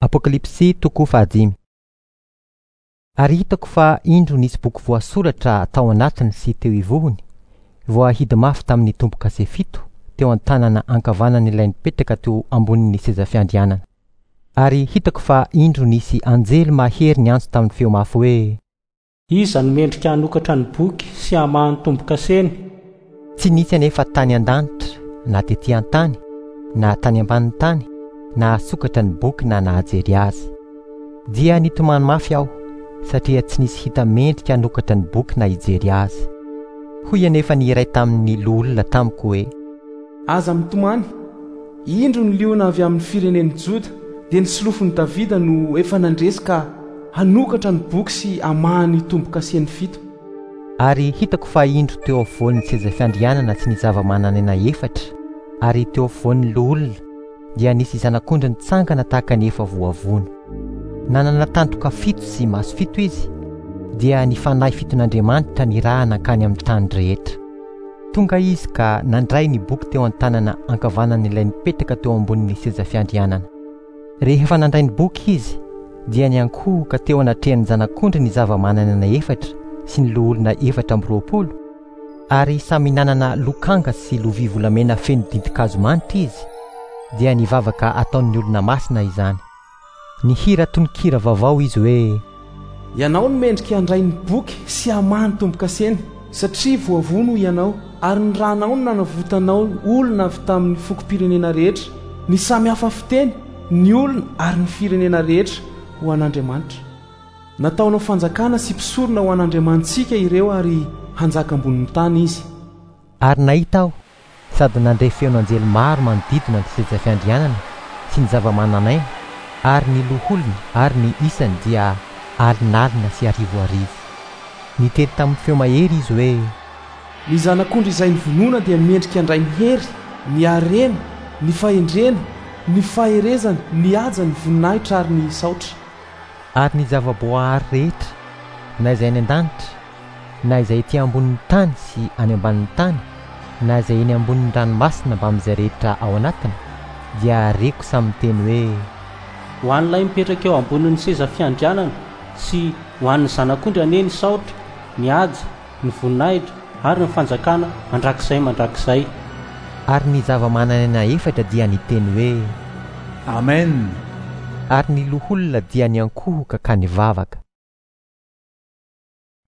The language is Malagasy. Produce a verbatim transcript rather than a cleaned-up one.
Apokalipsy toko fahadimy. Ary hitako fa indro nisy boky voasoratra tao anatiny sy teo ivohony, voahidy mafy tamin'ny tombo-kase fito teo an-tanana ankavanana ilay nipetraka teo ambonin'ny seza fiandrianana. Ary hitako fa indro nisy anjely mahery ny antso tamin'ny feo mafy hoe: iza ny mendrika hanokatra ny boky sy hamahan'ny tombo-kaseny? Tsy nisy anefa tany an-danitra, na tetỳ an-tany, na tany ambanin'ny tany, na sokatra ny boky na nahajery azy. Dia nitomany mafy aho, satria tsy nisy hita mendrika hanokatra ny boky na hijery azy. Hoy anefa ny iray tamin'ny loholona tamiko hoe: aza mitomany, indro ny liona avy amin'ny firenen'ny Joda, dia ny solofon'i Davida no efa nandresy ka hanokatra ny boky sy hamahany tombo-kaseny fito. Ary hitako fa indro teo afovoan'ny seza fiandrianana tsy nisy zava-manan'aina efatra, ary teo afovoan'ny loholona dia nisy zanak'ondry nitsangana tahaka ny efa voavono. Nanana tandroka fito sy maso fito izy, dia ny fanahy fiton'Andriamanitra nirahana kany amin'ny tany rehetra. Tonga izy ka nandray ny boky teo an-tanana ankavanan'ilay nipetraka teo ambonin'ny seza fiandrianana. Rehefa nandray ny boky izy, dia niankohoka teo anatrehan'ny zanak'ondry ny zava-manan'aina efatra sy ny loholona efatra amby roapolo, ary samy nanana lokanga sy lovia volamena feno dintikazo manitra izy, dia nivavaka ataon'ny olona masina izany. Nihira tononkira vaovao izy hoe: ianao ny mendrika handray ny boky sy hamahany tombo-kaseny, satria voavono ianao, ary ny ranao no nanavotanao olona avy tamin'ny fokom-pirenena rehetra, ny samy hafa fiteny, ny olona ary ny firenena rehetra ho an'Andriamanitra. Nataonao fanjakana sy mpisorona ho an'Andriamantsika ireo, ary hanjaka ambonin'ny tany izy. Ary nahita aho sady nandray feon'anjely maro manodidina ny seza fiandrianana sy ny zava-manan'aina, ary ny loholona ary ny isany dia alinalina sy arivoarivo. Niteny tamin'ny feo mahery izy hoe: ny zanak'ondry izay nivonona dia mendrika handray ny hery, ny harena, ny fahendrena, ny faherezana, ny haja, ny voninahitra ary ny saotra. Ary ny zava-boahary rehetra, na izay any an-danitra, na izay ety ambonin'ny tany sy any ambanin'ny tany, na izay eny ambonin'ny ranomasina mba amin'izay rehetra ao anatiny, dia reko samy teny hoe: ho an'ilay mipetraka eo ambonin'ny seza fiandrianana sy ho an'ny zanak'ondry ane ny saotra, ny haja, ny voninahitra ary ny fanjakana mandrakizay mandrakizay. Ary ny zava-manan'aina efatra dia niteny hoe: amen. Ary ny loholona dia niankohoka ka nivavaka.